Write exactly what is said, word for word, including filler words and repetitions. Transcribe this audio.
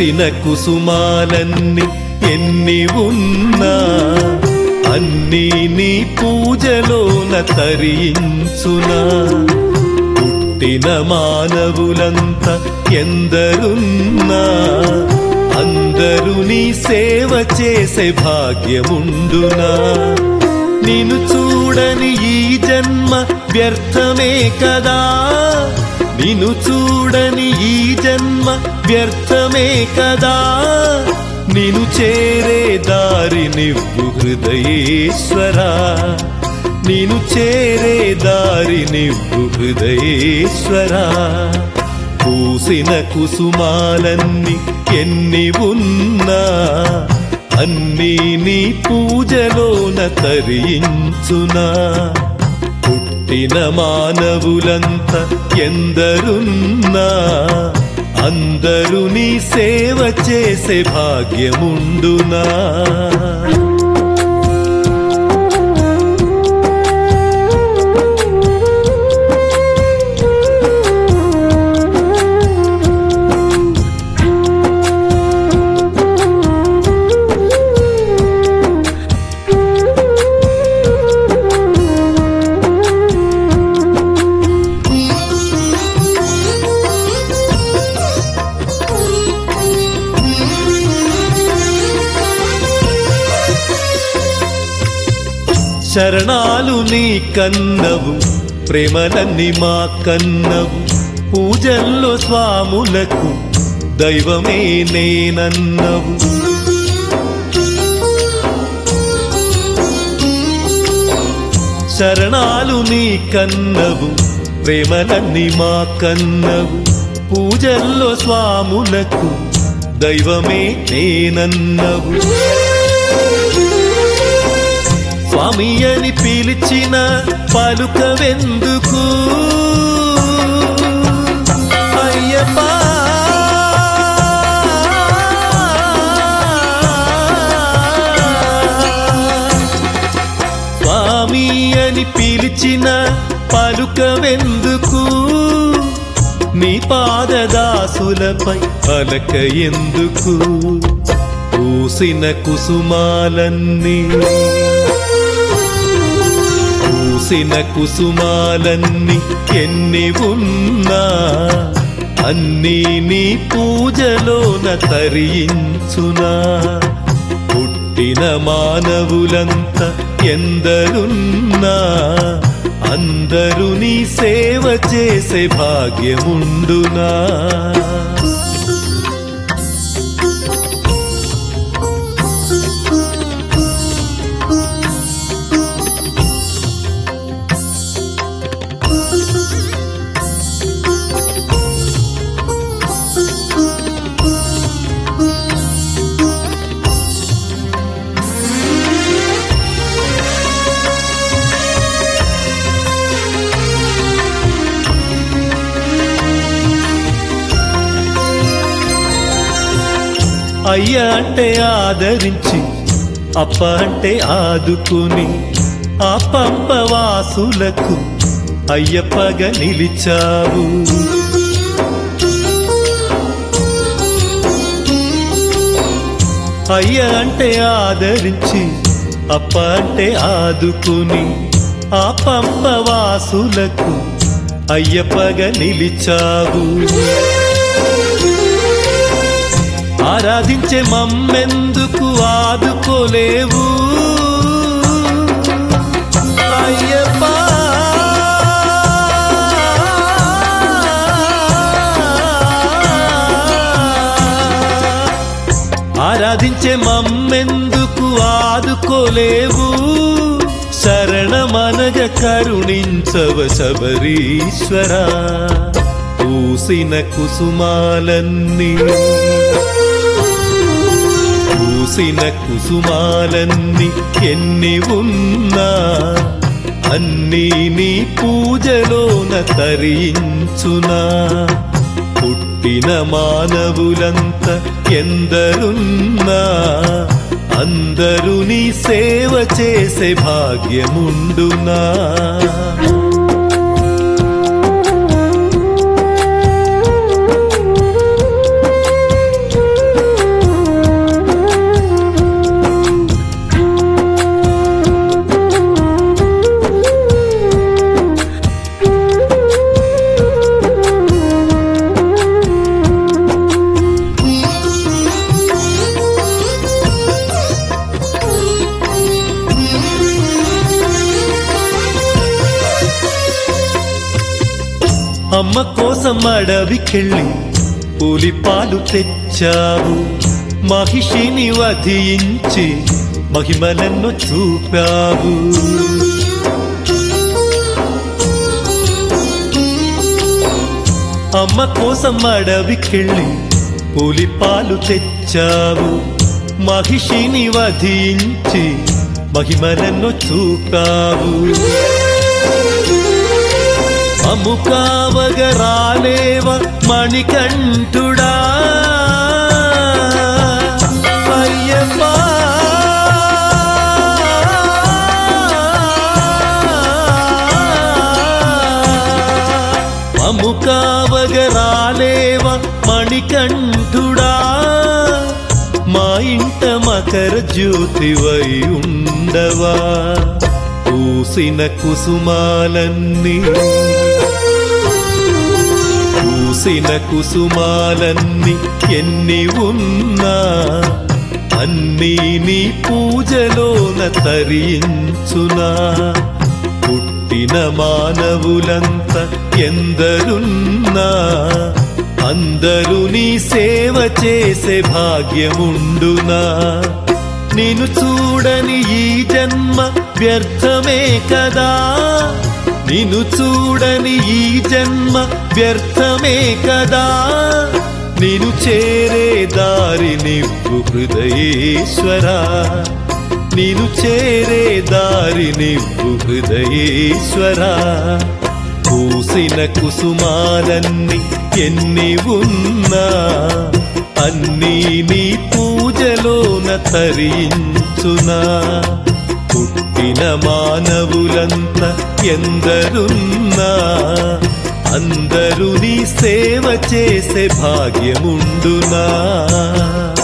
పూసిన కుసుమాలన్నీ ఎన్ని ఉన్నా అన్నీ నీ పూజలోన తరించునా పుట్టిన మానవులంతా ఎందరున్నా అందరూ నీ సేవ చేసే భాగ్యముండునా నిన్ను చూడని ఈ జన్మ వ్యర్థమే కదా నిన్ను చూడని ఈ జన్మ వ్యర్థమే కదా నిన్ను చేరే దారి నివ్వు హృదయేశ్వరా నిన్ను చేరే దారి నివ్వు హృదయేశ్వరా పూసిన కుసుమాలన్నీ ఎన్ని ఉన్నా అన్నీ నీ పూజలోన తరించునా పుట్టిన మానవులంతా ఎందరున్నా అందరూ నీ సేవ చేసే భాగ్యముండునా శరణాలు నీ కన్నవు ప్రేమలన్నీ మా కన్నవు పూజల్లో స్వాములకు దైవమే నేనన్నవు శరణాలు నీ కన్నవు ప్రేమలన్నీ మా కన్నవు పూజల్లో స్వాములకు దైవమే నేనన్నవు స్వామి అని పిలిచిన పలుకవెందుకు అయ్యప్ప స్వామి అని పిలిచిన పలుకవెందుకు నీ పాదదాసులపై పలక ఎందుకు పూసిన కుసుమాలన్నీ పూసిన కుసుమాలన్నీ ఎన్ని ఉన్నా అన్నీ నీ పూజలోన తరించునా పుట్టిన మానవులంతా ఎందరున్నా అందరూ నీ సేవ చేసే భాగ్యముండునా అయ్య అంటే ఆదరించి అప్ప అంటే ఆదుకుని ఆ పంపవాసులకు అయ్యప్పగా నిలిచావు అయ్య అంటే ఆదరించి అప్ప అంటే ఆదుకుని ఆ పంపవాసులకు అయ్యప్పగా నిలిచావు ఆరాధించే మమ్మెందుకు ఆదుకోలేవు అయ్యప్ప ఆరాధించే మమ్మెందుకు ఆదుకోలేవు శరణమనగ కరుణించవ శబరీశ్వరా పూసిన కుసుమాలన్నీ పూసిన కుసుమాలన్నీ ఎన్ని ఉన్నా అన్నీ నీ పూజలోన తరించునా పుట్టిన మానవులంతా ఎందరున్నా అందరూ నీ సేవ చేసే భాగ్యముండునా అమ్మ కోసం అడవికెళ్ళి పులిపాలు తెచ్చావు, మహిషిని వధించి మహిమలను చూపావు. అమ్మ కోసం అడవికెళ్ళి పులిపాలు తెచ్చావు, మహిషిని వధించి మహిమలను చూపావు. మమ్ము కావగ రాలేవ మణికంఠుడా అయ్యప్పా, మమ్ము కావగ రాలేవ మణికంఠుడా, మా ఇంట మకర జ్యోతివై ఉండవా. పూసిన కుసుమాలన్నీ పూసిన కుసుమాలన్నీ ఎన్ని ఉన్నా అన్నీ నీ పూజలోన తరించునా. పుట్టిన మానవులంత ఎందరున్నా అందరూ నీ సేవ చేసే భాగ్యముండునా. నిన్ను చూడని ఈ జన్మ వ్యర్థమే కదా, నిన్ను చూడని ఈ జన్మ వ్యర్థమే కదా. నిన్ను చేరే దారి నివ్వు హృదయేశ్వరా, నిన్ను చేరే దారి నివ్వు హృదయేశ్వరా. పూసిన కుసుమాలన్నీ ఎన్ని ఉన్నా అన్నీ నీ పూజలోన తరించునా. పుట్టిన మానవులంతా ఎందరున్నా అందరూ నీ సేవ చేసే భాగ్యముండునా.